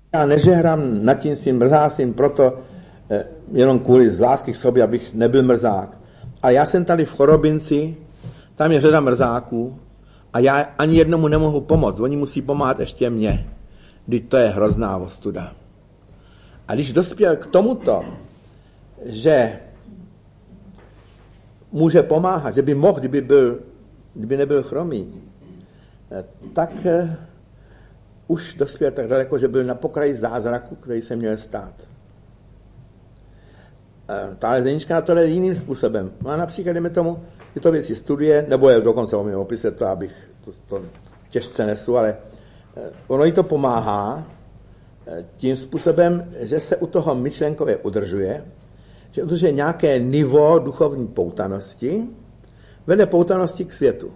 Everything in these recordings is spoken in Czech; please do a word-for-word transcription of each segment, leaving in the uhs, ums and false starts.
Já nežehrám nad tím svým mrzásím proto, eh, jenom kvůli z lásky k sobě, abych nebyl mrzák. Ale já jsem tady v Chorobinci, tam je řada mrzáků a já ani jednomu nemohu pomoct. Oni musí pomáhat ještě mně. Vždyť to je hrozná ostuda. A když dospěl k tomuto, že může pomáhat, že by mohl, kdyby, byl, kdyby nebyl chromý, tak eh, už dospěl tak daleko, že byl na pokraji zázraku, který se měl stát. Eh, tahle Zenička to jde jiným způsobem. Má například, jdeme tomu, tyto věci studuje, nebo je dokonce o mém opise, to abych to, to těžce nesu, ale eh, ono jí to pomáhá eh, tím způsobem, že se u toho myšlenkově udržuje, že udržuje nějaké nivo duchovní poutanosti, vede poutanosti k světu.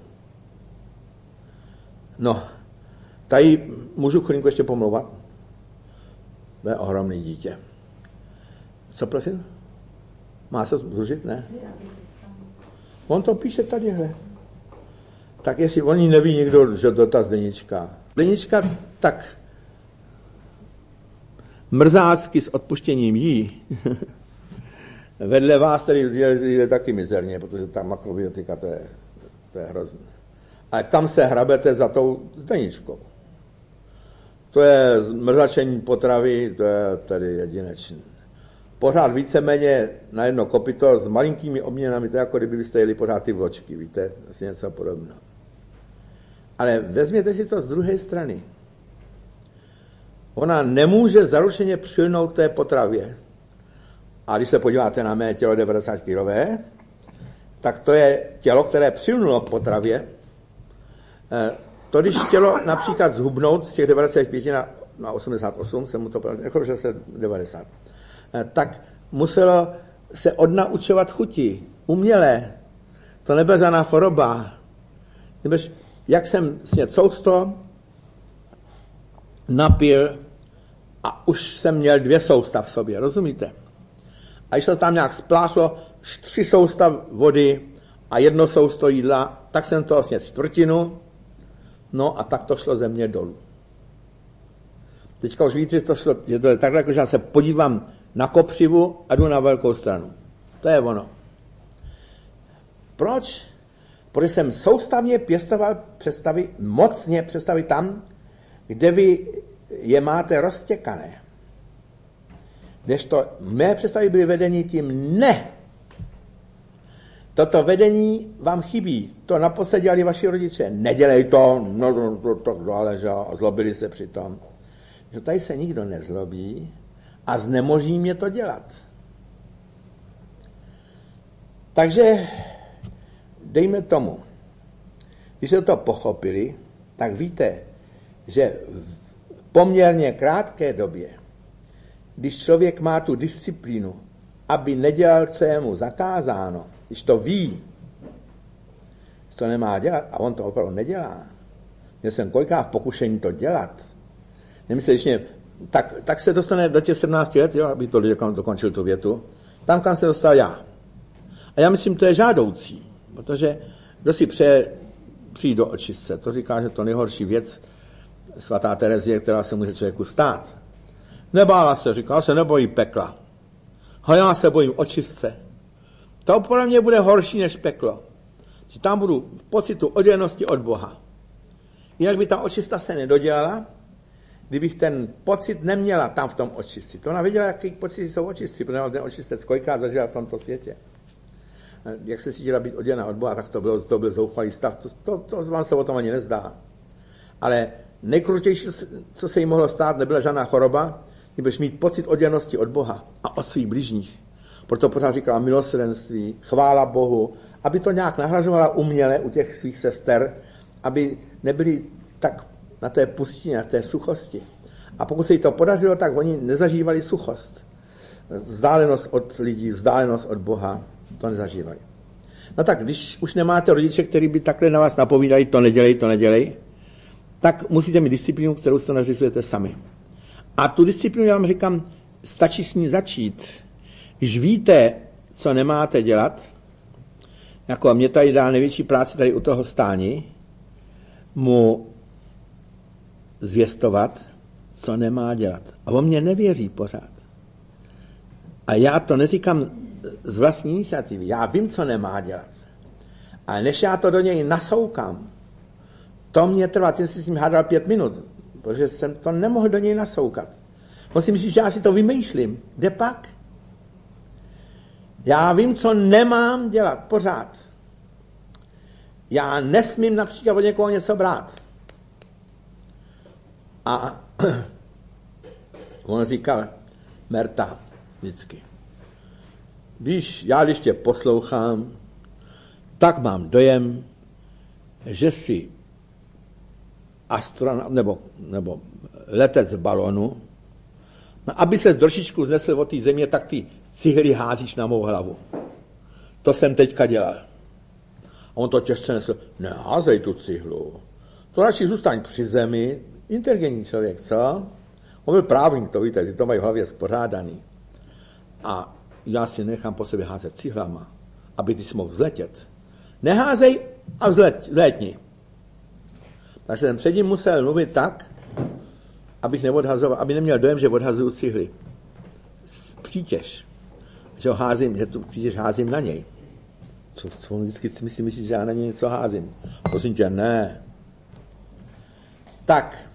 No, tady můžu chvilinku ještě pomlouvat. To je ohromný dítě. Co prosím? Má se to zrušit? Ne? On to píše tadyhle. Tak jestli oni neví někdo, že dotaz Denička. Denička tak mrzácky s odpuštěním jí. Vedle vás tady je taky mizerně, protože ta makrobiotika, to je, to je hrozné. Ale tam se hrabete za tou Zdeničkou. To je mrzačení potravy, to je tady jedinečné. Pořád víceméně na jedno kopyto s malinkými obměnami, to je jako kdybyste jeli pořád ty vločky, víte, asi něco podobného. Ale vezměte si to z druhé strany. Ona nemůže zaručeně přilnout té potravě. A když se podíváte na mé tělo devadesát kilové, tak to je tělo, které přilnulo k potravě. To, když tělo například zhubnout z těch devadesát pět na, na osmdesát osm, se mu to jako že se devadesát, tak muselo se odnaučovat chuti, umělé. To nebyla žádná choroba. Nebyš, jak jsem sněd sousto, napil a už jsem měl dvě sousta v sobě, rozumíte? A když to tam nějak spláchlo, tři sousta vody a jedno sousto jídla, tak jsem toho sněd čtvrtinu, no a tak to šlo ze mě dolů. Teďka už víte, to šlo, že to je takhle, jako že já se podívám na kopřivu a jdu na velkou stranu. To je ono. Proč? Protože jsem soustavně pěstoval představy, mocně představy tam, kde vy je máte roztěkané. Kdežto mé představy byly vedení tím ne. Toto vedení vám chybí. To naposled dělali vaši rodiče. Nedělej to, no, no, to, to záleží, a zlobili se přitom. Že tady se nikdo nezlobí a znemožní mě to dělat. Takže dejme tomu, když jste to pochopili, tak víte, že v poměrně krátké době, když člověk má tu disciplínu, aby nedělal, co je mu zakázáno, když to ví, že to nemá dělat, a on to opravdu nedělá. Měl jsem kolikrát v pokušení to dělat. Nemyslím, tak, tak se dostane do těch sedmnácti let, jo, aby to dokončil tu větu, tam, kam se dostal já. A já myslím, to je žádoucí, protože kdo si přeje přijít do očistce, to říká, že to nejhorší věc svatá Terezie, která se může člověku stát. Nebála se, říkala se, nebojí pekla. A já se bojím očistce. To podle mě bude horší než peklo. Že tam budu v pocitu oddělenosti od Boha. Jinak by ta očista se nedodělala, kdybych ten pocit neměla tam v tom očistci. To ona věděla, jaký pocity jsou očistci, protože ten očistec kolikrát zažila v tomto světě. Jak se cítila být oddělená od Boha, tak to, bylo, to byl zoufalý stav. To, to, to vám se o tom ani nezdá. Ale nejkrutější, co se jí mohlo stát, nebyla žádná choroba, nebudeš mít pocit oddělenosti od Boha a od svých bližních. Proto pořád říkala milosrdenství, chvála Bohu, aby to nějak nahražovala uměle u těch svých sester, aby nebyli tak na té pustině, na té suchosti. A pokud se jí to podařilo, tak oni nezažívali suchost. Vzdálenost od lidí, vzdálenost od Boha, to nezažívali. No tak, když už nemáte rodiče, kteří by takhle na vás napovídali, to nedělej, to nedělej, tak musíte mít disciplínu, kterou se nařizujete sami. A tu disciplínu, já vám říkám, stačí s ní začít. Když víte, co nemáte dělat, jako mě tady dá největší práci tady u toho stání, mu zvěstovat, co nemá dělat. A on mě nevěří pořád. A já to neříkám z vlastní iniciativy. Já vím, co nemá dělat. Ale než já to do něj nasoukám, to mě trvá, tím si s ním hádal pět minut, protože jsem to nemohl do něj nasoukat. On si myslí, že já si to vymýšlím. Kde pak? Já vím, co nemám dělat pořád. Já nesmím například od někoho něco brát. A on říkal, Merta, vždycky. Víš, já když tě poslouchám, tak mám dojem, že jsi astronaut, nebo, nebo letec z balonu, no, aby ses trošičku znesl od té země, tak ty cihly házíš na mou hlavu. To jsem teďka dělal. A on to těžce nesl, neházej tu cihlu. To radši zůstaň při zemi, inteligentní člověk, co? On byl právník, to víte, ty to mají v hlavě spořádaný. A já si nechám po sobě házet cihlama, aby ty si mohl vzletět. Neházej a vzlet, vzletni. Takže jsem před ním musel mluvit tak, abych neodhazoval, aby neměl dojem, že odhazuju cihly. Přítěž. Že ho házím, že tu přítěž házím na něj. Co, co on vždycky si myslí, myslí, že já na něj něco házím. Prosím tě, ne. Tak.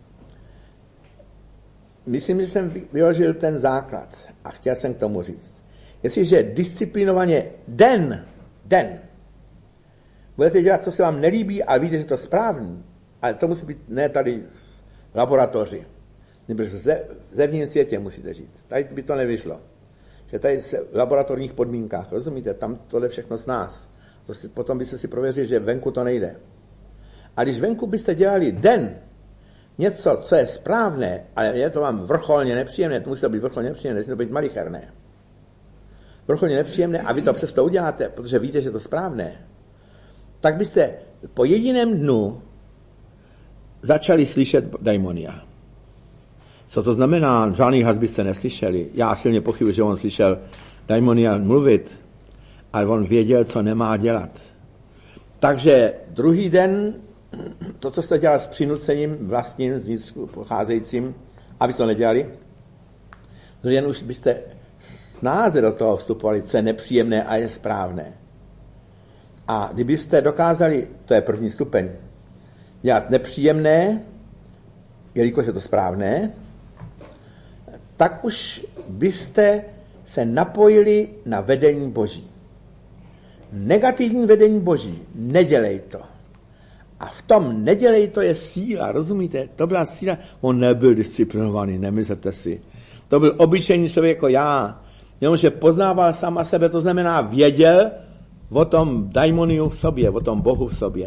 Myslím, že jsem vyložil ten základ a chtěl jsem k tomu říct. Jestliže disciplinovaně den, den, budete dělat, co se vám nelíbí, ale víte, že to je správný, ale to musí být ne tady v laboratoři, nebo v zevním světě musíte žít. Tady by to nevyšlo. Že tady v laboratorních podmínkách, rozumíte, tam tohle všechno z nás. To si, potom byste si prověřili, že venku to nejde. A když venku byste dělali den něco, co je správné, ale je to vám vrcholně nepříjemné, to musí to být vrcholně nepříjemné, musí to být malicherné. Vrcholně nepříjemné a vy to přesto uděláte, protože víte, že to je správné, tak byste po jediném dnu začali slyšet daimonia. Co to znamená? Žádný hlas byste neslyšeli. Já silně pochybuji, že on slyšel daimonia mluvit, ale on věděl, co nemá dělat. Takže druhý den, to, co jste dělali s přinucením vlastním, zvnitřku pocházejícím, aby to nedělali, druhý den už byste snáze do toho vstupovali, co je nepříjemné a je správné. A kdybyste dokázali, to je první stupeň, dělat nepříjemné, jelikož je to správné, tak už byste se napojili na vedení Boží. Negativní vedení Boží, nedělej to. A v tom nedělej to je síla, rozumíte? To byla síla, on nebyl disciplinovaný, nemyslete si. To byl obyčejný člověk jako já, jenomže poznával sám sebe, to znamená věděl o tom daimoniu v sobě, o tom Bohu v sobě.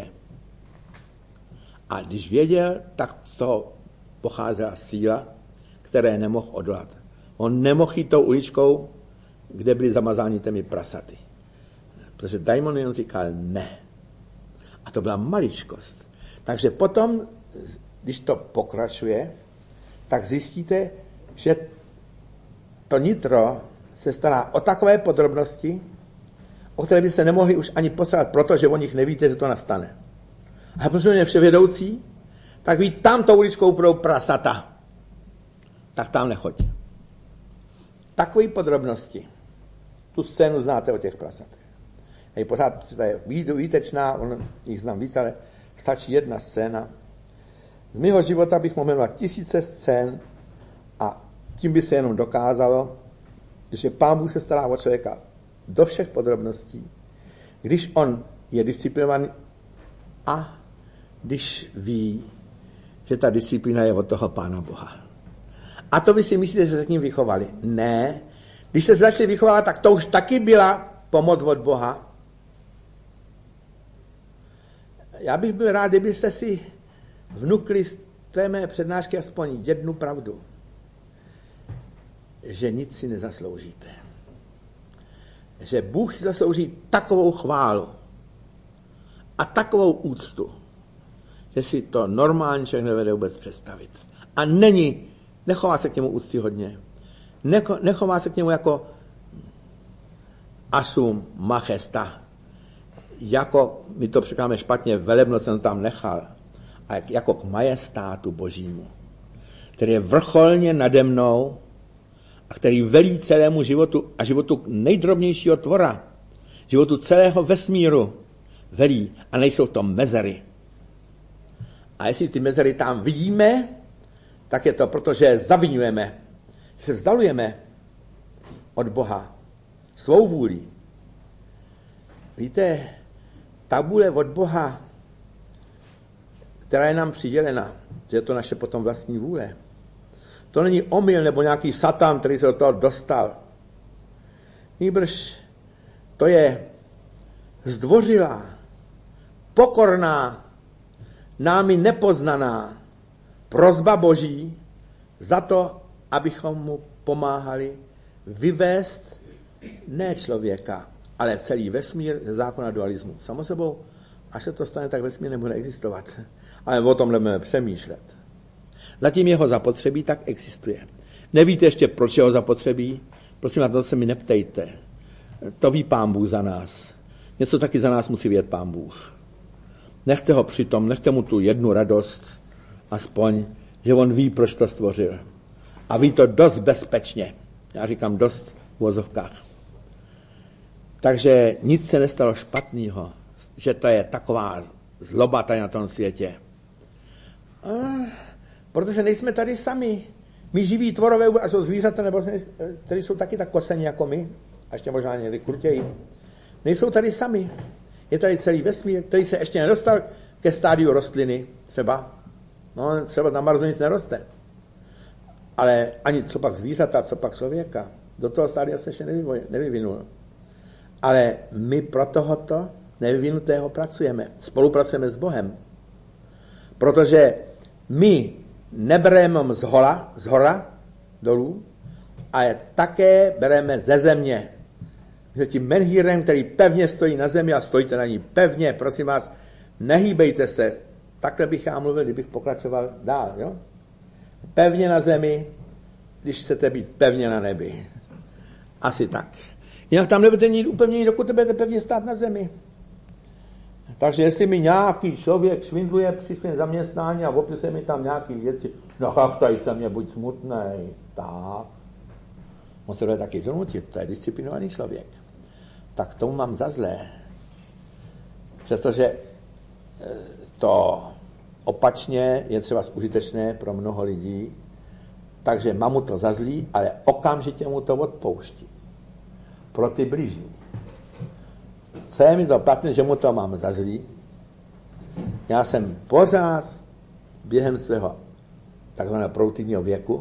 A když věděl, tak z toho pocházela síla, které nemohl odolat. On nemohl jít tou uličkou, kde byly zamazány těmi prasaty. Protože daimonion říkal ne. A to byla maličkost. Takže potom, když to pokračuje, tak zjistíte, že to nitro se stará o takové podrobnosti, o které byste nemohli už ani postarat, protože o nich nevíte, že to nastane. A protože je vševědoucí, tak ví, tam tou uličkou budou prasata. Tak tam nechoď. Takové podrobnosti. Tu scénu znáte o těch prasatech. Je pořád je výtečná, on jich znám víc, ale stačí jedna scéna. Z mého života bych mohl jmenovat tisíce scén a tím by se jenom dokázalo, že Pán Bůh se stará o člověka do všech podrobností, když on je disciplinovaný a když ví, že ta disciplína je od toho Pána Boha. A to vy si myslíte, že se s ním vychovali. Ne. Když se začali vychovávat, tak to už taky byla pomoc od Boha. Já bych byl rád, kdybyste si vnukli z té mé přednášky aspoň jednu pravdu. Že nic si nezasloužíte. Že Bůh si zaslouží takovou chválu a takovou úctu, že si to normálně člověk nevede vůbec představit. A není, nechová se k němu úctyhodně. Necho, nechová se k němu jako asum majesta. Jako, my to překládáme špatně, velebnost jsem tam nechal, a jako k majestátu Božímu. který je vrcholně nade mnou a který velí celému životu a životu nejdrobnějšího tvora, životu celého vesmíru velí a nejsou to mezery. A jestli ty mezery tam vidíme, tak je to proto, že zaviňujeme, že se vzdalujeme od Boha svou vůlí. Víte, tabule od Boha, která je nám přidělena, že je to naše potom vlastní vůle. To není omyl nebo nějaký satan, který se do toho dostal. Nýbrž to je zdvořilá, pokorná, námi nepoznaná prosba Boží za to, abychom mu pomáhali vyvést ne člověka, ale celý vesmír ze zákona dualismu. Samo sebou, až se to stane, tak vesmír nebude existovat. Ale o tom nebudeme přemýšlet. Zatím jeho zapotřebí tak existuje. Nevíte ještě, proč jeho zapotřebí? Prosím, na to se mi neptejte. To ví Pán Bůh za nás. Něco taky za nás musí vědět Pán Bůh. Nechte ho přitom, nechte mu tu jednu radost, aspoň, že on ví, proč to stvořil. A ví to dost bezpečně. Já říkám dost v vozovkách. Takže nic se nestalo špatného, že to je taková zloba tady na tom světě. A, protože nejsme tady sami. My živí tvorové, a jsou zvířata, nebo které jsou taky tak kosení jako my, a ještě možná někdy krutěji, nejsou tady sami. Je tady celý vesmír, který se ještě nedostal ke stádiu rostliny, třeba. No, třeba na Marsu nic neroste. Ale ani co pak zvířata, co pak člověka. Do toho stádia se ještě nevyvinul. Ale my pro tohoto nevyvinutého pracujeme. Spolupracujeme s Bohem. Protože my nebereme z hora, z hora dolů, ale také bereme ze země. Že tím menhírem, který pevně stojí na zemi a stojíte na ní pevně, prosím vás, nehýbejte se. Takhle bych já mluvil, kdybych pokračoval dál. Jo? Pevně na zemi, když chcete být pevně na nebi. Asi tak. Jinak tam nebudete mít upevnění, dokud budete pevně stát na zemi. Takže jestli mi nějaký člověk švindluje při svém zaměstnání a opisuje mi tam nějaký věci, no chachtaj se mě, buď smutnej, tak. On se bude taky donutit, to je disciplinovaný člověk. Tak tomu mám za zlé. Přestože to opačně je třeba užitečné pro mnoho lidí, takže mám mu to za zlý, ale okamžitě mu to odpouští. Pro ty blížní. Co je mi to platné, že mu to mám za zlý? Já jsem pořád během svého takzvaného produktivního věku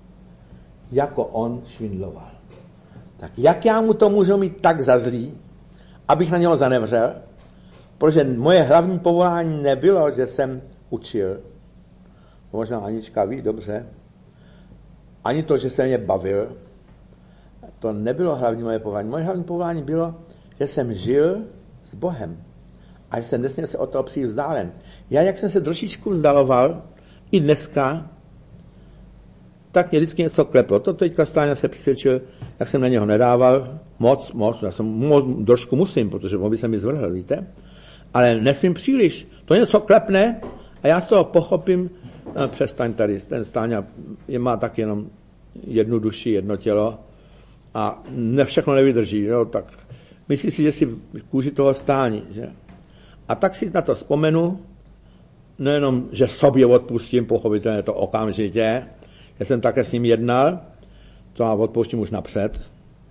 jako on švindloval. Tak jak já mu to můžu mít tak za zlý, abych na něho zanevřel? Protože moje hlavní povolání nebylo, že jsem učil. Možná Anička ví dobře. Ani to, že se mě bavil. To nebylo hlavní moje povolání. Moje hlavní povolání bylo, že jsem žil s Bohem. A že jsem nesměl se od toho přijít vzdálen. Já, jak jsem se trošičku vzdaloval, i dneska, tak mě vždycky něco kleplo. To teďka Stáňa se přesvědčil, jak jsem na něho nedával. Moc, moc. Já jsem mo, trošku musím, protože on by se mi zvrhl, víte. Ale nesmím příliš. To něco klepne a já z toho pochopím, no, přestaň tady, ten Stáňa je, má tak jenom jednu duši, jedno tělo a ne, všechno nevydrží. Jo, tak myslí si, že si v kůži toho stání. Že? A tak si na to vzpomenu, nejenom, že sobě odpustím, pochopitelně to okamžitě, já jsem také s ním jednal, to já odpouštím už napřed,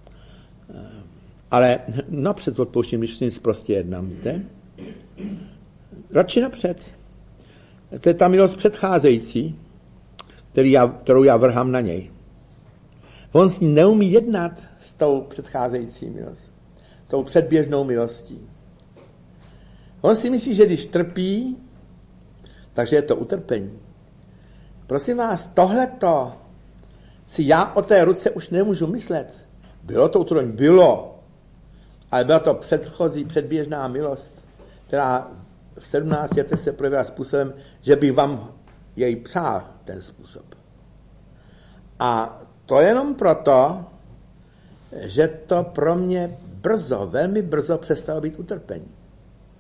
ale napřed odpouštím, když s ním prostě jednám, víte? Radši napřed. To je ta milost předcházející, který já, kterou já vrhám na něj. On s ní neumí jednat s tou předcházející milostí, tou předběžnou milostí. On si myslí, že když trpí, takže je to utrpení. Prosím vás, tohleto si já o té ruce už nemůžu myslet. Bylo to utrpení? Bylo. Ale byla to předchozí, předběžná milost, která v sedmnácti letech se projevila způsobem, že bych vám jej přál ten způsob. A to jenom proto, že to pro mě brzo, velmi brzo přestalo být utrpení.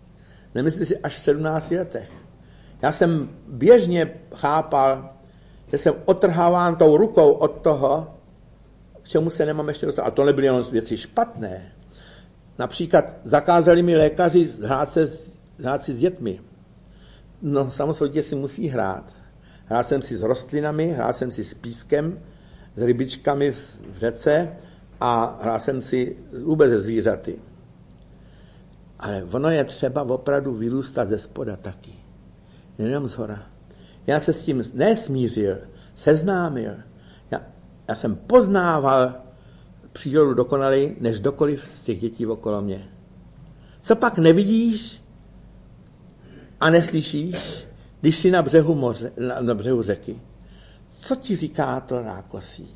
Nemyslíte si až v sedmnácti letech. Já jsem běžně chápal, že jsem otrháván tou rukou od toho, k čemu se nemám ještě dostat. A to nebyly jenom věci špatné. Například zakázali mi lékaři hrát, se, hrát si s dětmi. No samozřejmě si musí hrát. Hrál jsem si s rostlinami, hrál jsem si s pískem, s rybičkami v řece a hrál jsem si vůbec ze zvířaty. Ale ono je třeba opravdu vyrůstat ze spoda taky. Jenom zhora. Já se s tím nesmířil, seznámil. Já, já jsem poznával přírodu dokonalej, než dokoliv z těch dětí okolo mě. Co pak nevidíš a neslyšíš, když jsi na břehu, moře, na, na břehu řeky? Co ti říká to rákosí?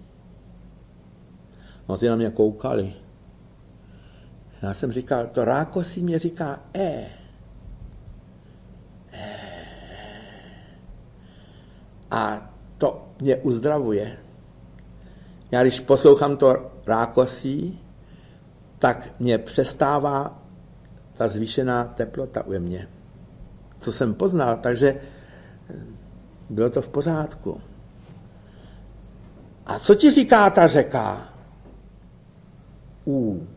No ty na mě koukali. Já jsem říkal, to rákosí mě říká E. E. A to mě uzdravuje. Já když poslouchám to rákosí, tak mě přestává ta zvýšená teplota u mě. Co jsem poznal, takže bylo to v pořádku. A co ti říká ta řeka? U.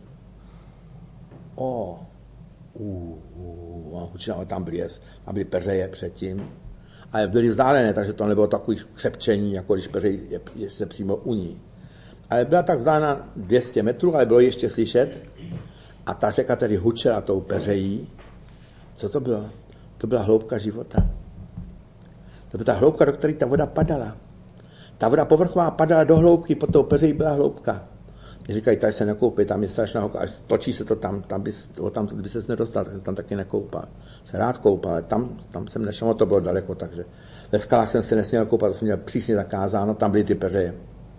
O. U. U. Tam byly, tam byly peřeje předtím. Ale byly vzdálené, takže to nebylo takový křepčení, jako když peřej je, je se přímo u ní. Ale byla tak vzdálená dvě stě metrů, ale bylo ještě slyšet. A ta řeka tedy hučela tou peřejí. Co to bylo? To byla hloubka života. To byla ta hloubka, do které ta voda padala. Ta voda povrchová padala do hloubky, pod tou peřejí byla hloubka. Mě říkají, tady se nekoupí, tam je strašná hloubka, až točí se to tam, tam by, tam by ses nedostal, tak se tam taky nekoupal. Se rád koupal, ale tam, tam jsem nešel, to bylo daleko, takže ve skalách jsem se nesměl koupat, to jsem měl přísně zakázáno, tam byly ty peřeje.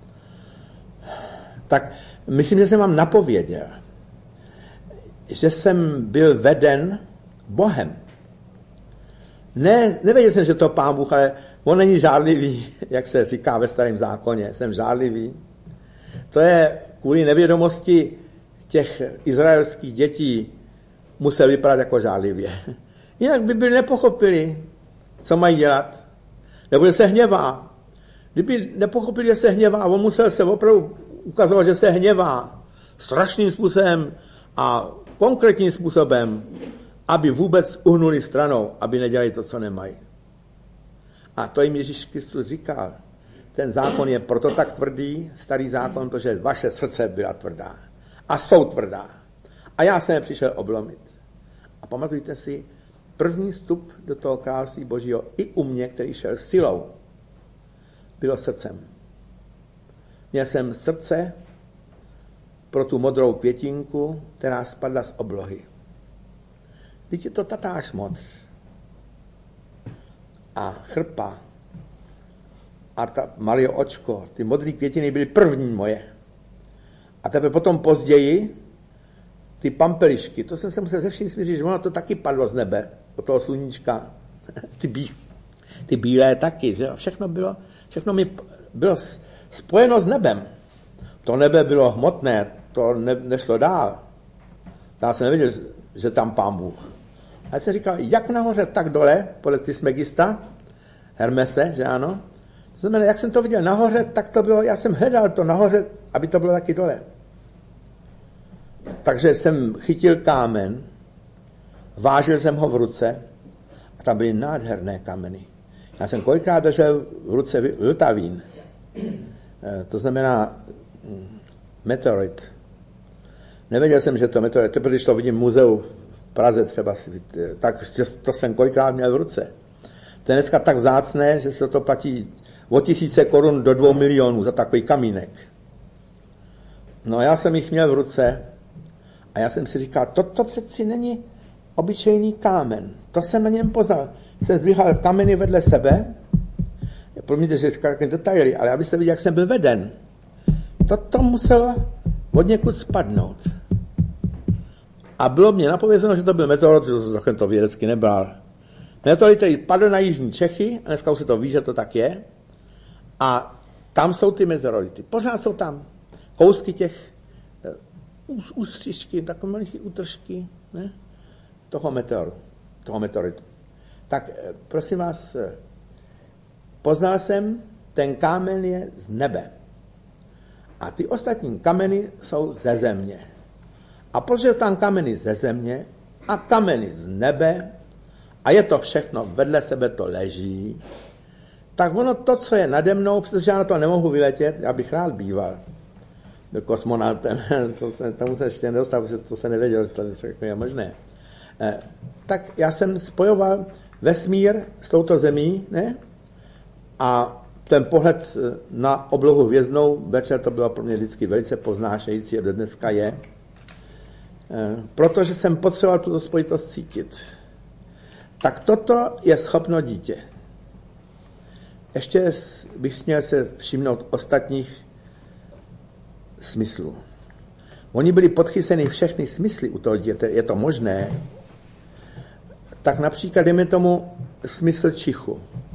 Tak myslím, že jsem vám napověděl, že jsem byl veden Bohem. Ne, nevěděl jsem, že to Pán Bůh, ale on není žádlivý, jak se říká ve Starém zákoně. Jsem žádlivý. To je kvůli nevědomosti těch izraelských dětí musel vypadat jako žádlivě. Jinak by byli nepochopili, co mají dělat. Nebo že se hněvá. Kdyby nepochopili, že se hněvá, on musel se opravdu ukazovat, že se hněvá strašným způsobem a konkrétním způsobem, aby vůbec uhnuli stranou, aby nedělali to, co nemají. A to jim Ježíš Kristus říkal. Ten zákon je proto tak tvrdý, starý zákon, protože vaše srdce byla tvrdá. A jsou tvrdá. A já jsem je přišel oblomit. A pamatujte si, první vstup do toho království Božího i u mě, který šel silou, bylo srdcem. Měl jsem srdce pro tu modrou květinku, která spadla z oblohy. Teď je to tatáž moc. A chrpa. A ta malé očko. Ty modré květiny byly první moje. A teprve potom později ty pampelišky. To jsem se musel ze vším smířit, že ono to taky padlo z nebe. Od toho sluníčka. Ty, bí, ty bílé taky. Že? Všechno bylo, všechno mi bylo spojeno s nebem. To nebe bylo hmotné. To ne, nešlo dál. Já jsem nevěděl, že tam Pán Bůh. A jsem říkal, jak nahoře, tak dole, podle Trismegista, Hermese, že ano. To znamená, jak jsem to viděl nahoře, tak to bylo, já jsem hledal to nahoře, aby to bylo taky dole. Takže jsem chytil kámen, vážil jsem ho v ruce a tam byly nádherné kameny. Já jsem kolikrát držel v ruce vltavín. To znamená meteorit. Nevěděl jsem, že to meteorit, teprve když to vidím v muzeu v Praze třeba, tak to jsem kolikrát měl v ruce. To je dneska tak vzácné, že se to platí od tisíce korun do dvou milionů za takový kamínek. No já jsem jich měl v ruce a já jsem si říkal, toto přeci není obyčejný kámen. To jsem na něm poznal. Jsem zvíhal kameny vedle sebe, promiňte, že říkal detaily, ale abyste viděli, jak jsem byl veden. Toto muselo od někud spadnout. A bylo mě napovězeno, že to byl meteorit, že jsem to vědecky nebral. Meteorit, který padl na jižní Čechy, a dneska už se to ví, že to tak je, a tam jsou ty meteority. Pořád jsou tam kousky těch ústřičky, takové malé útržky, ne? toho meteoru, toho meteoritu. Tak prosím vás, poznal jsem, ten kámen je z nebe. A ty ostatní kameny jsou ze země. A protože tam kameny ze země a kameny z nebe a je to všechno, vedle sebe to leží, tak ono to, co je nade mnou, protože já na to nemohu vyletět, já bych rád býval byl kosmonautem, to se, tomu se ještě nedostal, protože to se nevědělo, že to je možné. Eh, tak já jsem spojoval vesmír s touto zemí, ne? A ten pohled na oblohu hvězdnou večer to bylo pro mě vždycky velice poznášející a do dneska je. Eh, protože jsem potřeboval tuto spojitost cítit. Tak toto je schopno dítě. Ještě bych měl se všimnout ostatních smyslů. Oni byli podchyceni všechny smysly u toho dítěte, je to možné. Tak například dejme tomu smysl čichu.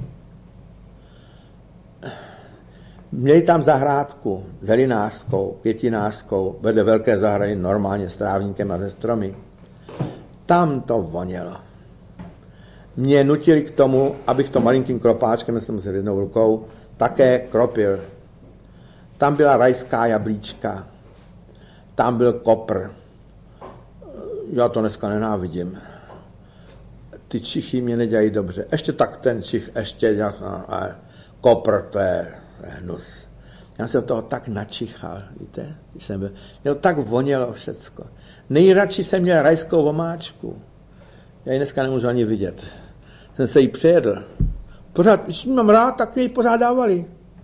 Měli tam zahrádku zelinářskou, květinářskou, vedle velké zahrady normálně s trávníkem a ze stromy. Tam to vonělo. Mě nutili k tomu, abych to malinkým kropáčkem, jsem se jednou rukou, také kropil. Tam byla rajská jablíčka, tam byl kopr. Já to dneska nenávidím. Ty čichy mě nedělají dobře. Ještě tak ten čich, ještě a kopr, to je hnus. Já jsem toho tak načichal, víte? Jsem byl, mě to tak vonělo všecko. Nejradši jsem měl rajskou omáčku. Já ji dneska nemůžu ani vidět. Jsem se jí přejedl. Pořád, když ji mám rád, tak mě ji pořád dávali.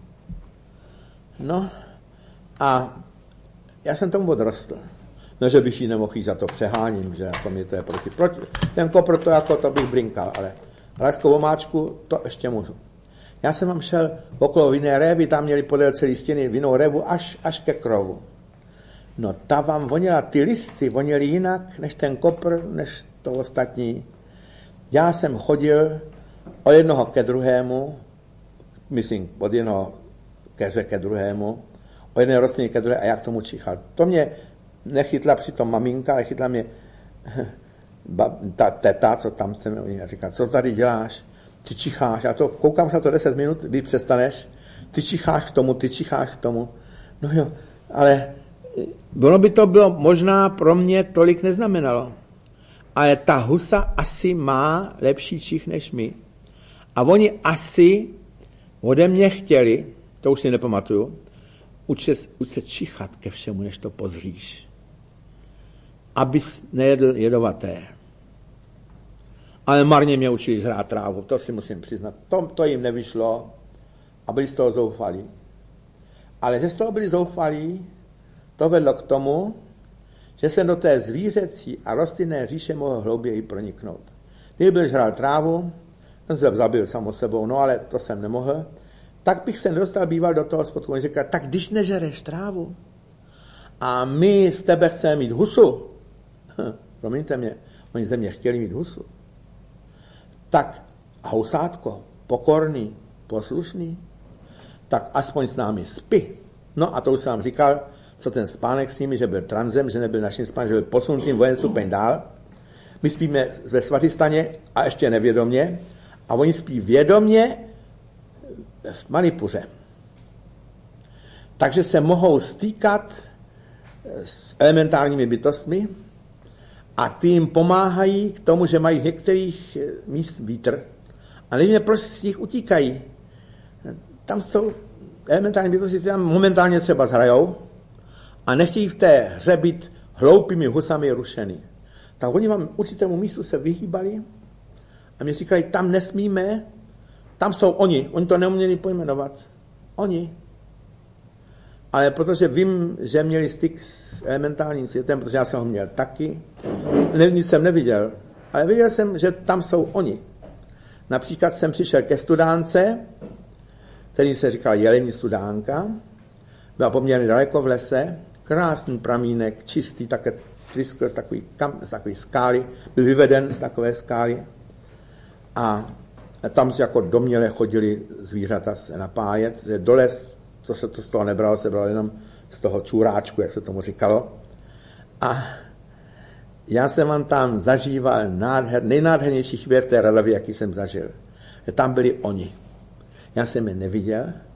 No a já jsem tomu odrostl. No, že bych ji nemohl jít, za to přeháním, že jako mi to je proti. proti. Ten kopr to jako to bych blinkal, ale rajskou omáčku to ještě můžu. Já jsem vám šel okolo vinné révy, tam měli podél celé stěny vinnou révu až, až ke krovu. No ta vám voněla, ty listy voněly jinak, než ten kopr, než to ostatní. Já jsem chodil od jednoho ke druhému, myslím, od jednoho keře ke druhému, o jedné rostliny ke druhé a jak tomu čichal. To mě nechytla přitom maminka, ale chytla mě ta teta, co tam se mi říká, co tady děláš? Ty čicháš, já to koukám se na to deset minut, když přestaneš, ty čicháš k tomu, ty čicháš k tomu. No jo, ale ono by to bylo možná pro mě tolik neznamenalo. Ale ta husa asi má lepší čich než my. A oni asi ode mě chtěli, to už si nepamatuju, uč se čichat ke všemu, než to pozříš. Abys nejedl jedovaté. Ale marně mě učili žrát trávu, to si musím přiznat. To, to jim nevyšlo a byli z toho zoufalí. Ale že z toho byli zoufalí, to vedlo k tomu, že jsem do té zvířecí a rostlinné říše mohl hlouběji proniknout. Kdyby byl žral trávu, ten se zabil samo sebou, no ale to jsem nemohl, tak bych se nedostal býval do toho spodku. On říkal, tak když nežereš trávu a my z tebe chceme mít husu, promiňte mě, oni ze mě chtěli mít husu, tak housátko, pokorný, poslušný, tak aspoň s námi spi. No a to už jsem vám říkal, co ten spánek s nimi, že byl tranzem, že nebyl naším spánkem, že byl posunutým vojen stupeň dál. My spíme ve Svatystaně a ještě nevědomě a oni spí vědomě v Manipuře. Takže se mohou stýkat s elementárními bytostmi a ty jim pomáhají k tomu, že mají z některých míst vítr a nevíme, proč z nich utíkají. Tam jsou elementární bytosti, které tam momentálně třeba zhrajou a nechtějí v té hře být hloupými husami rušený. Tak oni vám určitému místu se vyhýbali a mě říkali, tam nesmíme, tam jsou oni, oni to neuměli pojmenovat. Oni. Ale protože vím, že měli styk s elementárním světem, protože já jsem ho měl taky, ne, nic jsem neviděl, ale viděl jsem, že tam jsou oni. Například jsem přišel ke studánce, který se říkal Jelení studánka, byla poměrně daleko v lese, krásný pramínek, čistý, také tryskl z takový, kam, z takový skály, byl vyveden z takové skály a tam jako doměle chodili zvířata se napájet, že dole, co se to z toho nebralo, se bralo jenom z toho čůráčku, jak se tomu říkalo. A já jsem vám tam zažíval nádher, nejnádhernější chvíle v té relevě, jaký jsem zažil. Že tam byli oni. Já jsem je neviděl,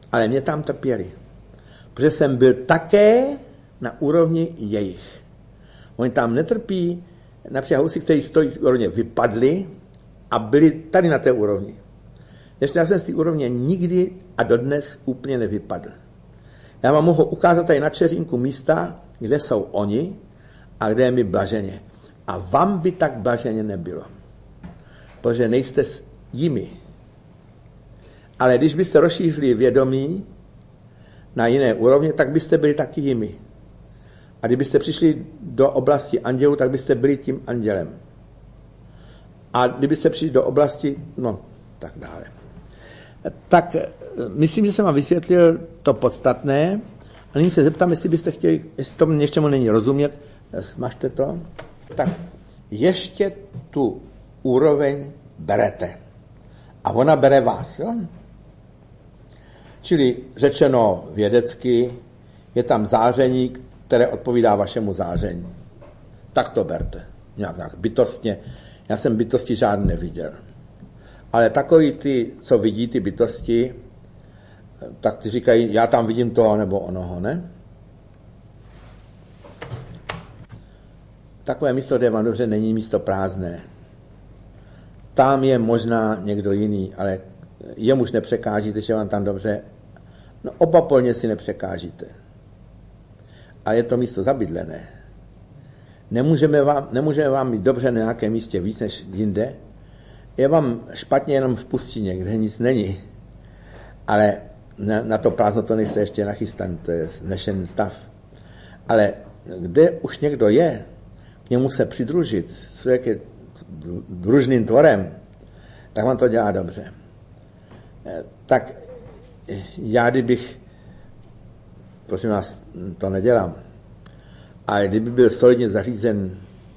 ale mě tam trpěli. Protože jsem byl také na úrovni jejich. Oni tam netrpí, například husy, kteří stojí v úrovni, vypadli a byli tady na té úrovni. Ještě já jsem z té úrovně nikdy a dodnes úplně nevypadl. Já vám mohu ukázat tady na čeřínku místa, kde jsou oni a kde je mi blaženě. A vám by tak blaženě nebylo. Protože nejste s jimi. Ale když byste rozšířili vědomí na jiné úrovně, tak byste byli taky jimi. A kdybyste přišli do oblasti andělů, tak byste byli tím andělem. A kdybyste přišli do oblasti, no, tak dále. Tak myslím, že jsem vám vysvětlil to podstatné. A nyní se zeptám, jestli byste chtěli, jestli tomu něčemu není rozumět, smažte to. Tak ještě tu úroveň berete. A ona bere vás. Jo? Čili řečeno vědecky, je tam záření, které odpovídá vašemu záření. Tak to berte. Nějak, nějak bytostně. Já jsem bytosti žádný neviděl. Ale takový ty, co vidí ty bytosti, tak ty říkají, já tam vidím toho nebo onoho, ne? Takové místo, kde vám dobře, není místo prázdné. Tam je možná někdo jiný, ale jemuž nepřekážíte, že vám tam dobře, no obapolně si nepřekážíte. A je to místo zabydlené. Nemůžeme vám, nemůžeme vám mít dobře na nějakém místě víc než jinde. Je vám špatně jenom v pustině, kde nic není. Ale na, na to prázdnoto nejste ještě nachystaný, to je znešený stav. Ale kde už někdo je, k němu se přidružit, člověk je družným tvorem, tak vám to dělá dobře. Tak já, kdybych, prosím vás, to nedělám, ale kdyby byl solidně zařízen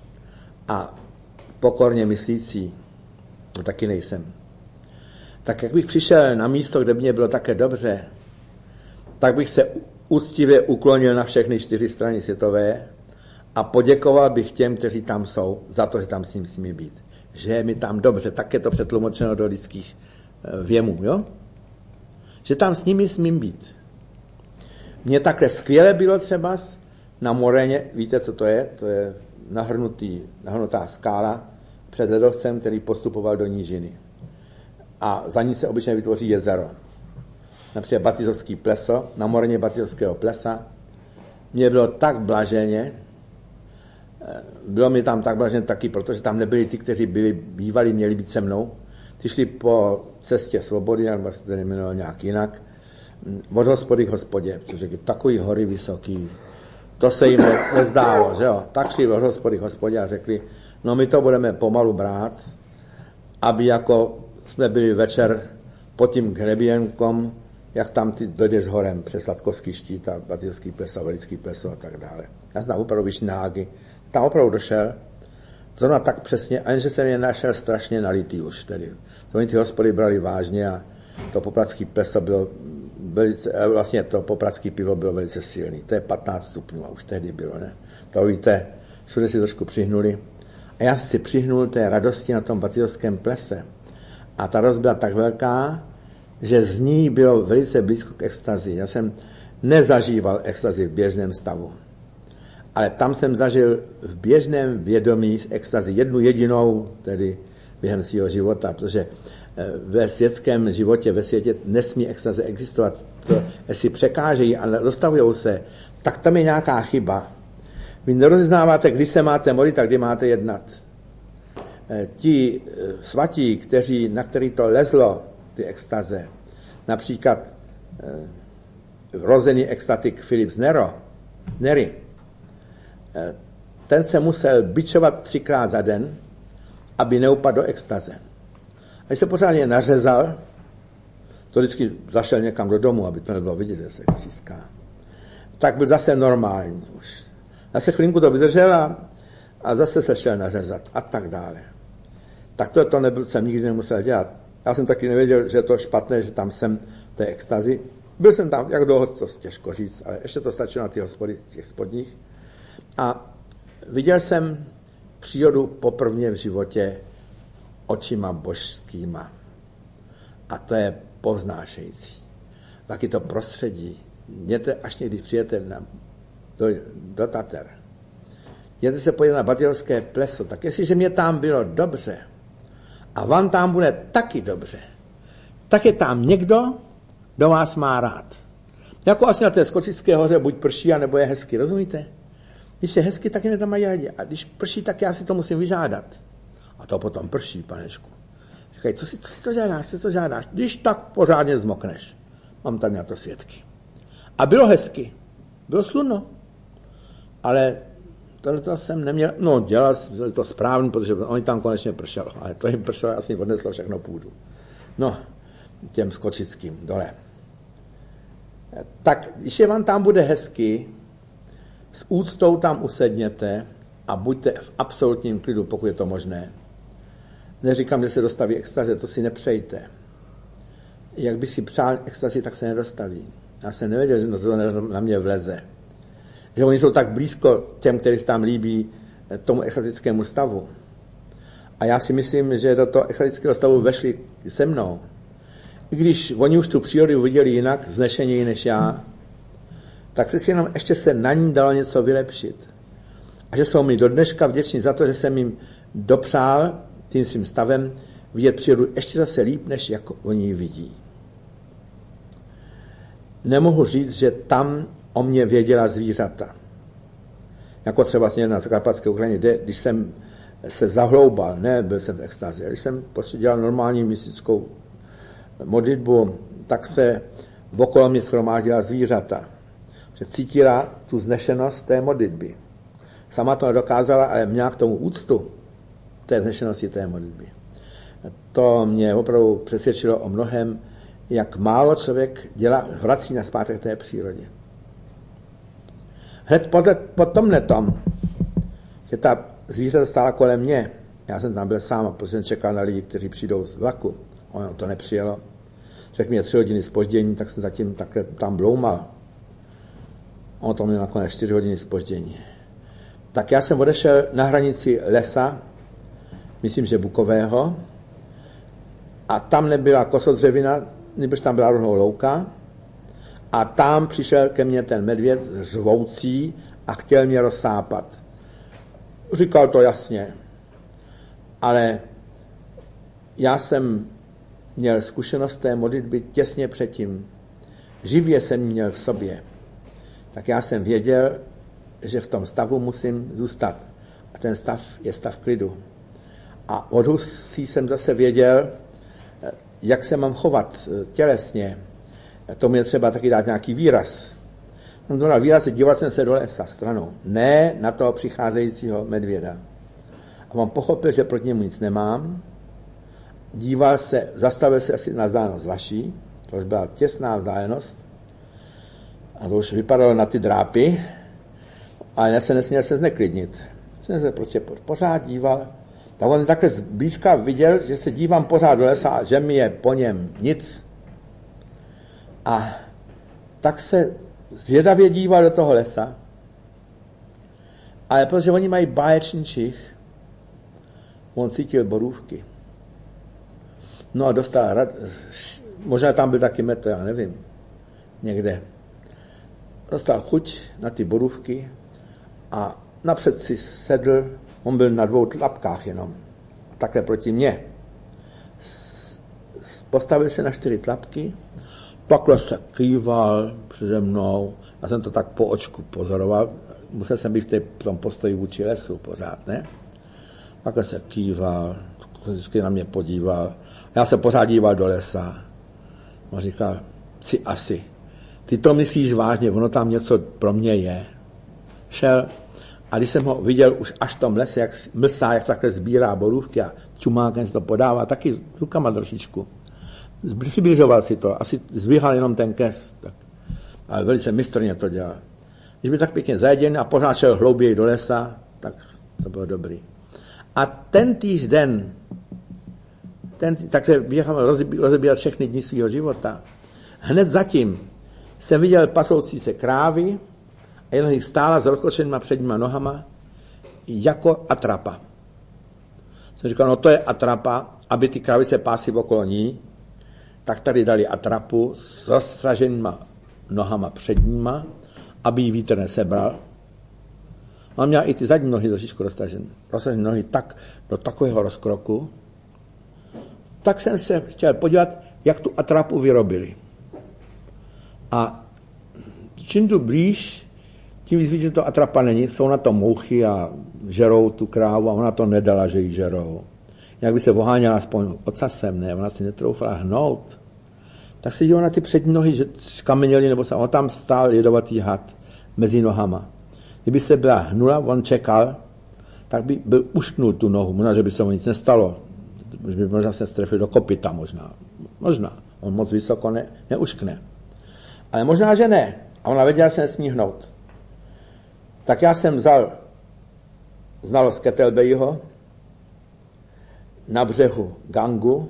a pokorně myslící, to taky nejsem. Tak jak bych přišel na místo, kde by mě bylo také dobře, tak bych se úctivě uklonil na všechny čtyři strany světové a poděkoval bych těm, kteří tam jsou, za to, že tam s ním smí být. Že je mi tam dobře, tak je to přetlumočeno do lidských věmů, jo? Že tam s nimi smím být. Mně takhle skvěle bylo třeba na moréně, víte, co to je? To je nahrnutý, nahrnutá skála před ledovcem, který postupoval do nížiny. A za ní se obyčejně vytvoří jezero. Například Batizovský pleso, na moréně Batizovského plesa. Mně bylo tak blaženě, bylo mi tam tak blaženě taky, protože tam nebyli ty, kteří byli bývali, měli být se mnou. Ty šli po cestě svobody, nebo se to nejmenovalo nějak jinak, od hospody k hospodě, protože takový hory vysoký, to se jim nezdálo, že jo. Tak šli od hospody k hospodě a řekli, no my to budeme pomalu brát, aby jako jsme byli večer pod tím hřebíjenkom, jak tam ty dojdeš horem přes Sladkovský štít a Batizovský pleso, Velický pleso a tak dále. Já jsem opravdu vyšnágy. Tam opravdu došel, zrovna tak přesně, aniže jsem je našel strašně nalitý už tedy. To oni ty hospody brali vážně a to popradský pleso bylo velice, vlastně to popradský pivo bylo velice silný. To je patnáct stupňů a už tehdy bylo, ne? To víte, všude si trošku přihnuli. A já si přihnul té radosti na tom Batizovském plese. A ta radost byla tak velká, že z ní bylo velice blízko k extazi. Já jsem nezažíval extazi v běžném stavu. Ale tam jsem zažil v běžném vědomí z extazi jednu jedinou, tedy během svého života, protože ve světském životě, ve světě nesmí extaze existovat. To, jestli překážejí a dostavují se, tak tam je nějaká chyba. Vy nerozeznáváte, kdy se máte modlit a kdy máte jednat. Ti svatí, kteří, na který to lezlo, ty extaze, například rozený extatik Philips Nero, Neri, ten se musel bičovat třikrát za den, aby neupadl do extaze. A když se pořádně nařezal, to vždycky zašel někam do domu, aby to nebylo vidět, že se stříská, tak byl zase normální už. Zase chvilinku to vydržel a, a zase se šel nařezat a tak dále. Tak to, to nebyl, jsem nikdy nemusel dělat. Já jsem taky nevěděl, že je to špatné, že tam jsem v té extazi. Byl jsem tam, jak dlouho, to těžko říct, ale ještě to stačilo na ty hospody těch spodních. A viděl jsem přírodu poprvně v životě očima božskýma. A to je povznášející. taky to prostředí. Mějte, až někdy přijete na, do, do Tater. Jděte se podívat na Batějovské pleso, tak jestliže mě tam bylo dobře a vám tam bude taky dobře, tak je tam někdo, kdo vás má rád. Jako asi na té Skočické hoře buď prší, anebo je hezky, rozumíte? Když je hezky, tak mě tam mají rádi. A když prší, tak já si to musím vyžádat. A to potom prší, panečku. Říkají, co si, co si to žádáš, co si to žádáš? Když tak pořádně zmokneš. Mám tady na to svědky. A bylo hezky. Bylo slunno. Ale tohle jsem neměl, no dělal to správně, protože oni tam konečně pršelo. Ale to jim pršelo, asi odneslo všechno půdu. No, těm Skočickým dole. Tak, když je vám tam bude hezky, s úctou tam usedněte a buďte v absolutním klidu, pokud je to možné. Neříkám, že se dostaví extaze, to si nepřejte. Jak by si přál extazi, tak se nedostaví. Já jsem nevěděl, že to na mě vleze. Že oni jsou tak blízko těm, kteří se tam líbí, tomu extatickému stavu. A já si myslím, že do toho extatického stavu vešli se mnou. I když oni už tu přírodu viděli jinak, vznešeněji než já, tak přeci jenom ještě se na ní dalo něco vylepšit. A že jsou mi do dneška vděční za to, že jsem jim dopřál tím svým stavem vidět přírodu ještě zase líp, než jak oni ji vidí. Nemohu říct, že tam o mě věděla zvířata. Jako třeba směr na Zakarpatské Ukrajině, kde, když jsem se zahloubal, ne, byl jsem v extázi, když jsem prostě dělal normální mystickou modlitbu, tak se okolo mě shromáždila zvířata. Že cítila tu znešenost té modlitby. Sama to nedokázala, ale měla k tomu úctu té vznešenosti té modlitby. To mě opravdu přesvědčilo o mnohem, jak málo člověk dělá, vrací na zpátek té přírodě. Hned po, po tomhle tom, že ta zvířata stála kolem mě, já jsem tam byl sám a prostě čekal na lidi, kteří přijdou z vlaku. Ono to nepřijelo. Řekl mě tři hodiny zpoždění, tak jsem zatím takhle tam bloumal. Ono to mělo nakonec čtyři hodiny zpoždění. Tak já jsem odešel na hranici lesa, myslím, že Bukového, a tam nebyla kosodřevina, nebož tam byla rovnou louka, a tam přišel ke mně ten medvěd řvoucí a chtěl mě rozsápat. Říkal to jasně, ale já jsem měl zkušenost té modlitby těsně předtím. Živě jsem měl v sobě. Tak já jsem věděl, že v tom stavu musím zůstat. A ten stav je stav klidu. A od husí jsem zase věděl, jak se mám chovat tělesně. Tomu je třeba taky dát nějaký výraz. Jsem to dal výraz, díval jsem se do lesa stranou. Ne na toho přicházejícího medvěda. A on pochopil, že proti němu nic nemám. Díval se, zastavil se asi na vzdálenost vaší, to už byla těsná vzdálenost, a to už vypadalo na ty drápy, ale já se nesměl se zneklidnit. Jsem se prostě pořád díval, tak on takhle zblízka viděl, že se dívám pořád do lesa a že mi je po něm nic. A tak se zvědavě díval do toho lesa, ale protože oni mají báječný čich, on cítil borůvky. No a dostal rad, možná tam byl taky metr, já nevím, někde. Dostal chuť na ty borůvky a napřed si sedl, on byl na dvou tlapkách jenom, takhle proti mně. Postavil se na čtyři tlapky, takhle se kýval přede mnou, já jsem to tak po očku pozoroval, musel jsem být v, té, v tom postoji vůči lesu pořád, ne? Takhle se kýval, vždycky na mě podíval. Já se pořád díval do lesa. On říkal, si asi. Ty to myslíš vážně, ono tam něco pro mě je. Šel a když jsem ho viděl už až v tom lese, jak mlsá, jak takhle sbírá borůvky a čumákem se to podává, taky rukama trošičku. Přibližoval si to, asi zvíhal jenom ten kes, tak. Ale velice mistrně to dělal. Když byl tak pěkně zajeděn a pořád šel hlouběji do lesa, tak to bylo dobrý. A ten týž den, ten, takže běhám rozebírat všechny dny svého života. Hned zatím jsem viděl pasoucí se krávy a jedna z nich stála s rozkročenýma předníma nohama jako atrapa. Jsem říkal, no to je atrapa, aby ty krávy se pásly okolo ní, tak tady dali atrapu s rozsaženýma nohama předníma, aby jí vítr nesebral. On měl i ty zadní nohy trošičku roztažené. Roztažené nohy tak do takového rozkroku. Tak jsem se chtěl podívat, jak tu atrapu vyrobili. A čím jdu blíž, tím víc vidíte, že to atrapa není. Jsou na to mouchy a žerou tu krávu a ona to nedala, že ji žerou. Jak by se oháněla aspoň ocasem, ne, ona si netroufala hnout. Tak se dívala na ty přední nohy, že skameněli, nebo se, on tam stál jedovatý had mezi nohama. Kdyby se byla hnula, on čekal, tak by byl ušknul tu nohu, možná, že by se mu nic nestalo, že by možná se strefil do kopyta, možná. Možná, on moc vysoko ne, neuškne. Ale možná, že ne. A ona věděla, že se nesmí hnout. Tak já jsem vzal znalost Ketelbejho na břehu Gangu.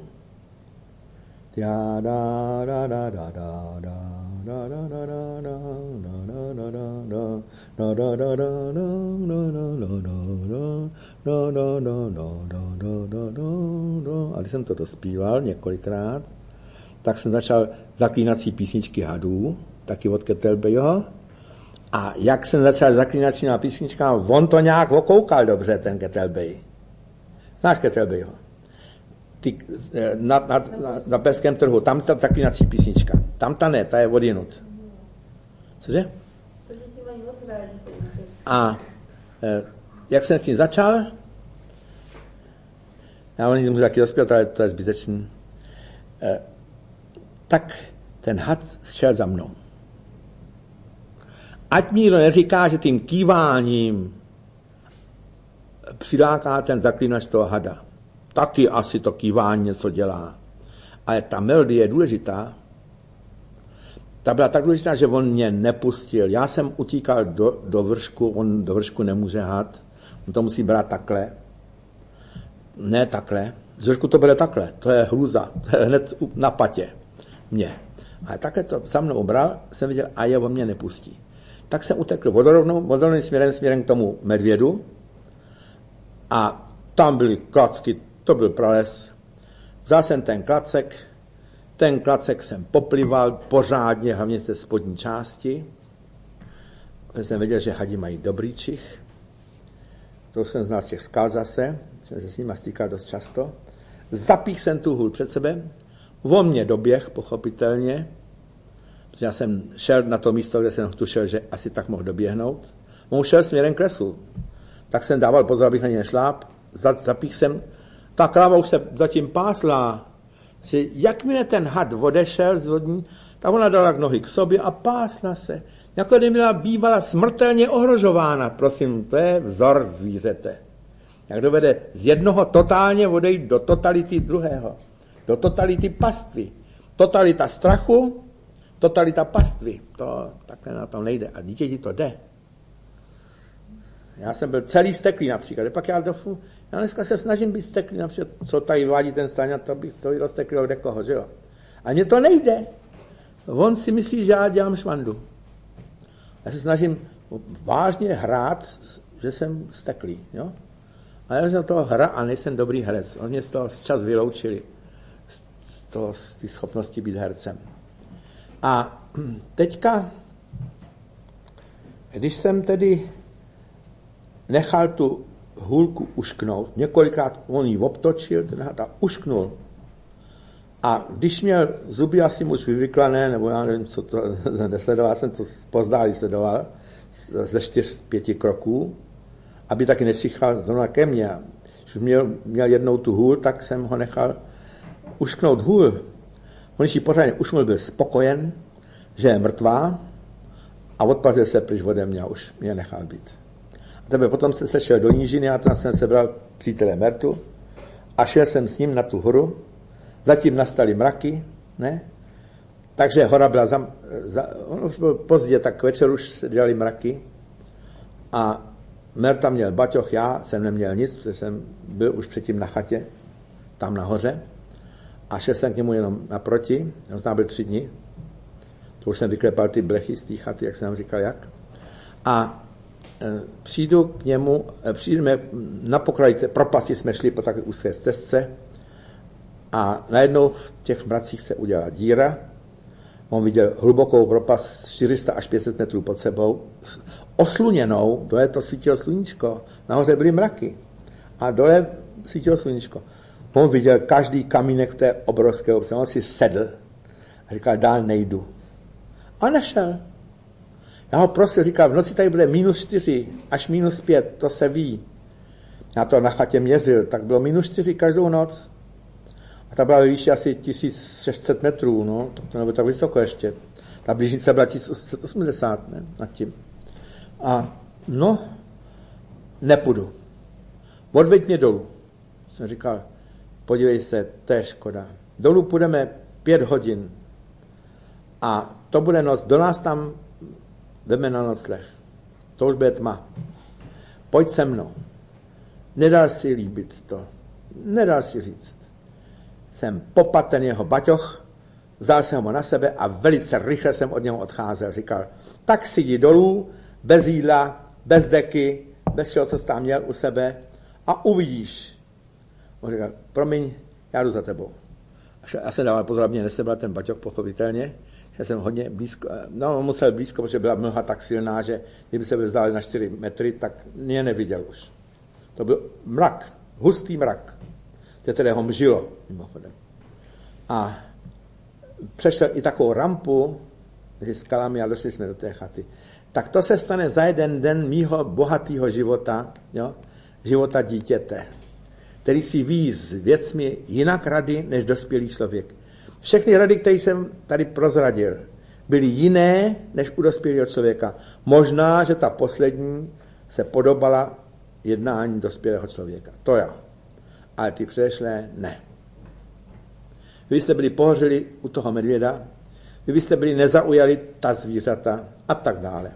A když jsem to dospíval několikrát, tak jsem začal zaklínací písničky hadů, taky od Ketelbejho. A jak jsem začal zaklínačníma písničkama, on to nějak okoukal dobře, ten Ketelbej. Znáš Ketelbejho? Ty, na, na, na, na Perském trhu, tam ta zaklínací písnička. Tam ta ne, ta je odjinut. Cože? A e, jak jsem s tím začal, já oni můžu taky dospět, ale to je zbytečný, e, tak ten had šel za mnou. Ať mi nikdo neříká, že tím kýváním přiláká ten zaklínač toho hada. Taky asi to kývání něco dělá. Ale ta melodie je důležitá. Ta byla tak důležitá, že on mě nepustil. Já jsem utíkal do, do vršku, on do vršku nemůže had. On to musí brát takhle. Ne takhle. Z vršku to bude takhle. To je hluza. To je hned na patě. Mě. Ale takhle to za mnou bral, jsem viděl, a je, on mě nepustí. Tak jsem utekl vodorovným směrem, směrem k tomu medvědu a tam byly klacky, to byl prales. Vzal jsem ten klacek, ten klacek jsem poplival pořádně, hlavně z té spodní části. Protože jsem věděl, že hadi mají dobrý čich. To jsem znal z těch skal zase, jsem se s nimi stýkal dost často. Zapích jsem tu hůl před sebe, o mě doběh, pochopitelně, protože já jsem šel na to místo, kde jsem tušil, že asi tak mohl doběhnout. On šel směrem k lesu. Tak jsem dával pozor, abych na něj nešláp. Zapích jsem, ta kráva už se zatím pásla, že jakmile ten had odešel z vodní, tak ona dala nohy k sobě a pásla se. Jako kdyby byla bývala smrtelně ohrožována. Prosím, to je vzor zvířete. Jak dovede z jednoho totálně odejít do totality druhého. Do totality pastvy. Totalita strachu, totalita pastvy. To takhle na tom nejde. A dítěti to jde. Já jsem byl celý steklý například. Pak já dofu, já dneska se snažím být steklý například, co tady vádí ten Staňa, to bych to rozteklý od někoho, že jo. A mně to nejde. On si myslí, že já dělám švandu. Já se snažím vážně hrát, že jsem steklý, jo. A já jsem toho hra a nejsem dobrý herec. On mě z toho čas vyloučili. Z toho, z té schopnosti být hercem. A teďka, když jsem tedy nechal tu hůlku ušknout, několikrát on ji obtočil, ten had a ušknul. A když měl zuby asi už vyvyklané, nebo já nevím, co to nesledoval, jsem to pozdálí sledoval, ze čtyř, pěti kroků, aby taky nepřichal zrovna ke mně. Když měl, měl jednou tu hůl, tak jsem ho nechal ušknout hůl. On, když ji pořádně ušknul, byl spokojen, že je mrtvá a odpadl se pryč ode mě a už mě nechal být. A tebe potom jsem se šel do nížiny a tam jsem sebral přítele Mertu a šel jsem s ním na tu horu. Zatím nastaly mraky, ne? Takže hora byla za, za on už byl pozdě, tak k večeru už se dělali mraky a Merta měl baťoch, já jsem neměl nic, protože jsem byl už předtím na chatě, tam nahoře a šel jsem k němu jenom naproti, možná byl tři dny, to už jsem vyklepal ty blechy z té chaty, jak jsem vám říkal, jak. A e, přijdu k němu, e, přijdeme na pokraji té propasti, jsme šli po takové úzké stezce A najednou v těch mracích se udělala díra. On viděl hlubokou propast čtyři sta až pět set metrů pod sebou, osluněnou, dole to svítilo sluníčko, nahoře byly mraky a dole svítilo sluníčko. On viděl každý kamínek v té obrovské obce, on si sedl a říkal, dál nejdu. A nešel. Já ho prosil, říkal, v noci tady bude minus čtyři až minus pět, to se ví. Já to na chatě měřil, tak bylo minus čtyři každou noc. A ta byla ve výši asi tisíc šest set metrů, no, to nebylo tak vysoko ještě. Ta blížnice byla tisíc osm set osmdesát, ne, nad tím. A no, nepůjdu. Odveď mě dolů. Jsem říkal, podívej se, to je škoda. Dolů půjdeme pět hodin a to bude noc. Do nás tam veme na nocleh. To už bude tma. Pojď se mnou. Nedal si líbit to. Nedal si říct. Jsem popadl ten jeho baťoch, vzal jsem ho na sebe a velice rychle jsem od něho odcházel. Říkal, tak si jdi dolů, bez jídla, bez deky, bez všeho, co jsi tam měl u sebe a uvidíš. On říkal, promiň, já jdu za tebou. Já jsem dával pozor, mě nesebral ten baťoch pochopitelně, že jsem hodně blízko, no musel blízko, protože byla mlha tak silná, že kdyby se vzali na čtyři metry, tak mě neviděl už. To byl mrak, hustý mrak, se tedy ho mžilo, mimochodem. A přešel i takovou rampu mezi skalami a došli jsme do té chaty. Tak to se stane za jeden den mýho bohatého života, jo? Života dítěte, který si ví s věcmi jinak rady, než dospělý člověk. Všechny rady, které jsem tady prozradil, byly jiné, než u dospělého člověka. Možná, že ta poslední se podobala jednání dospělého člověka. To jo. Ale ty předešlé ne. Vy byste byli pohořili u toho medvěda, vy byste byli nezaujali ta zvířata a tak dále.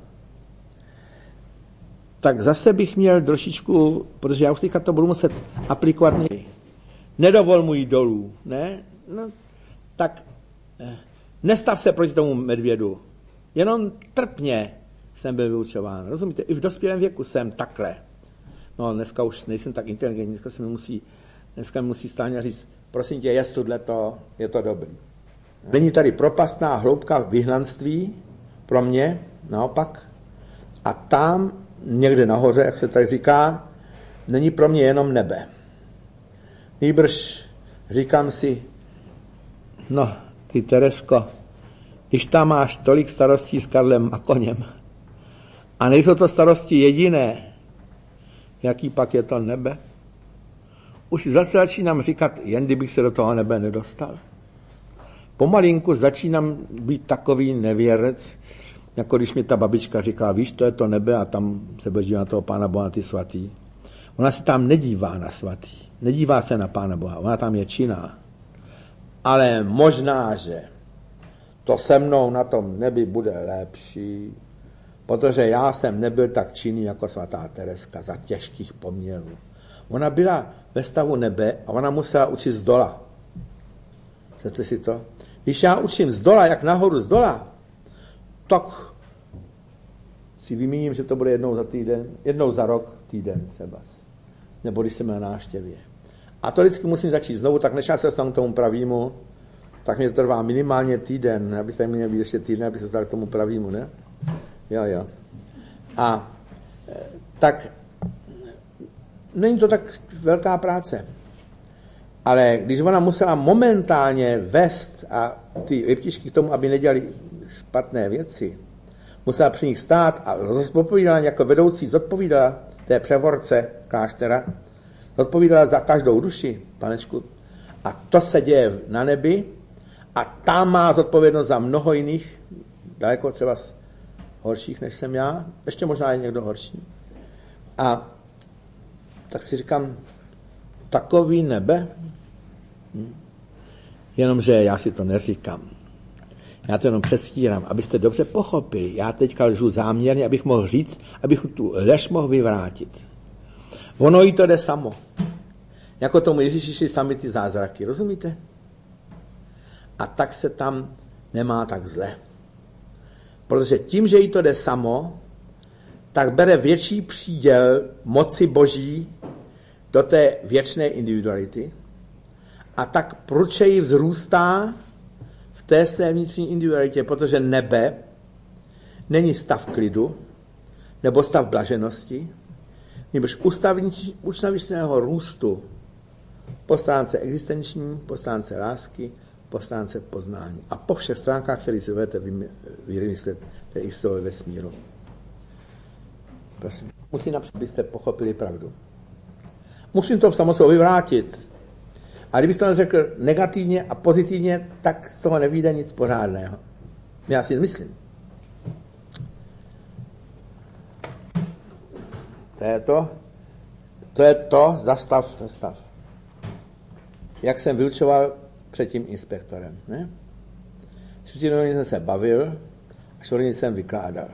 Tak zase bych měl trošičku, protože já už teďka to budu muset aplikovat. Nedovol mu jít dolů, ne? No, tak nestav se proti tomu medvědu. Jenom trpně jsem byl vyučován. Rozumíte? I v dospělém věku jsem takhle. No, dneska už nejsem tak inteligentní, dneska se mi musí, dneska mi musí Stáňa říct, prosím tě, jest tohleto, je to dobrý. Není tady propastná hloubka vyhnanství pro mě, naopak. A tam, někde nahoře, jak se tady říká, není pro mě jenom nebe. Nýbrž říkám si, no, ty Teresko, když tam máš tolik starostí s Karlem a koněm, a nejsou to starosti jediné, jaký pak je to nebe? Už zase začínám říkat, jen kdybych se do toho nebe nedostal. Pomalinku začínám být takový nevěrec, jako když mi ta babička říká, víš, to je to nebe a tam se budeš dívat na toho Pána Boha, ty svatý. Ona se tam nedívá na svatý, nedívá se na Pána Boha, ona tam je činná. Ale možná, že to se mnou na tom nebi bude lepší, protože já jsem nebyl tak činný jako svatá Tereska za těžkých poměrů. Ona byla ve stavu nebe a ona musela učit z dola. Chcete si to? Když já učím z dola, jak nahoru z dola, tak si vymíním, že to bude jednou za týden, jednou za rok týden třeba. Nebo když jsem na návštěvě. A to vždycky musím začít znovu, tak než já se dostanu k tomu pravýmu, tak mě to trvá minimálně týden, aby se měl být ještě týden, aby se dostal k tomu pravýmu, ne? Jo, jo. A tak není to tak velká práce. Ale když ona musela momentálně vést a ty rybtičky k tomu, aby nedělali špatné věci, musela při nich stát a zodpovídala jako vedoucí, zodpovídala té převorce kláštera, zodpovídala za každou duši, panečku. A to se děje na nebi a tam má zodpovědnost za mnoho jiných, daleko třeba horších, než jsem já, ještě možná je někdo horší. A tak si říkám, takový nebe? Hm. Jenomže já si to neříkám. Já to jenom přestírám, abyste dobře pochopili. Já teďka lžu záměrně, abych mohl říct, abych tu lež mohl vyvrátit. Ono jí to jde samo. Jako tomu Ježíši šli sami ty zázraky, rozumíte? A tak se tam nemá tak zle. Protože tím, že jí to jde samo, tak bere větší příděl moci Boží do té věčné individuality a tak prudčeji vzrůstá v té své vnitřní individualitě, protože nebe není stav klidu nebo stav blaženosti, nebož ustavičného růstu po stránce existenční, po stránce lásky, po stránce poznání. A po všech stránkách, které si budete vymyslet, té historie vesmíru. Prosím. Musím například, abyste pochopili pravdu. Musím to samozřejmě vyvrátit. A kdybych to neřekl negativně a pozitivně, tak z toho nevyjde nic pořádného. Já si myslím. To je to, to je to, zastav, zastav. Jak jsem vyučoval před tím inspektorem. Ne? Třetí hodiny jsem se bavil a čtvrtý jsem vykládal.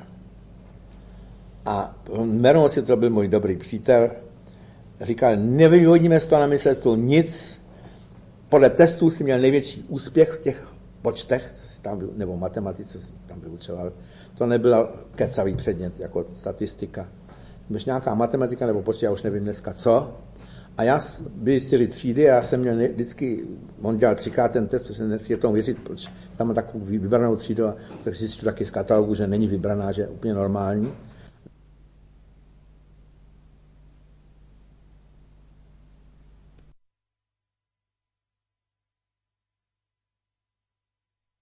A jméno si to byl můj dobrý přítel, říkal, nevyvodíme z toho na myslectvo nic, podle testů si měl největší úspěch v těch počtech, co si tam, nebo matematice, co si tam vyučoval. To nebyl kecavý předmět, jako statistika. Když nějaká matematika nebo počty, já už nevím dneska co. A já byli čtyři třídy a já jsem měl vždycky, on dělal třikrát ten test, protože jsem nechtěl tomu věřit, proč tam má takovou vybranou třídu a tak si čtu taky z katalogu, že není vybraná, že je úplně normální.